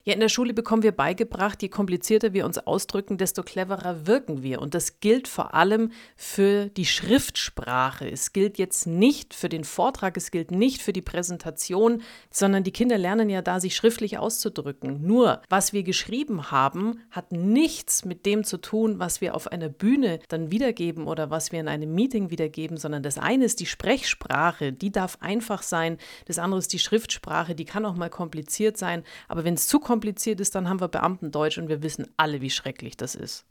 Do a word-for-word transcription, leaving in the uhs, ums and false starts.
Ja, in der Schule bekommen wir beigebracht, je komplizierter wir uns ausdrücken, desto cleverer wirken wir. Und das gilt vor allem für die Schriftsprache. Es gilt jetzt nicht für den Vortrag, es gilt nicht für die Präsentation, sondern die Kinder lernen ja da, sich schriftlich auszudrücken. Nur, was wir geschrieben haben, hat nichts mit dem zu tun, was wir auf einer Bühne dann wiedergeben oder was wir in einem Meeting wiedergeben, sondern das eine ist die Sprechsprache, die darf einfach sein. Das andere ist die Schriftsprache, die kann auch mal kompliziert sein. Aber wenn es zu kompliziert ist, dann haben wir Beamtendeutsch und wir wissen alle, wie schrecklich das ist.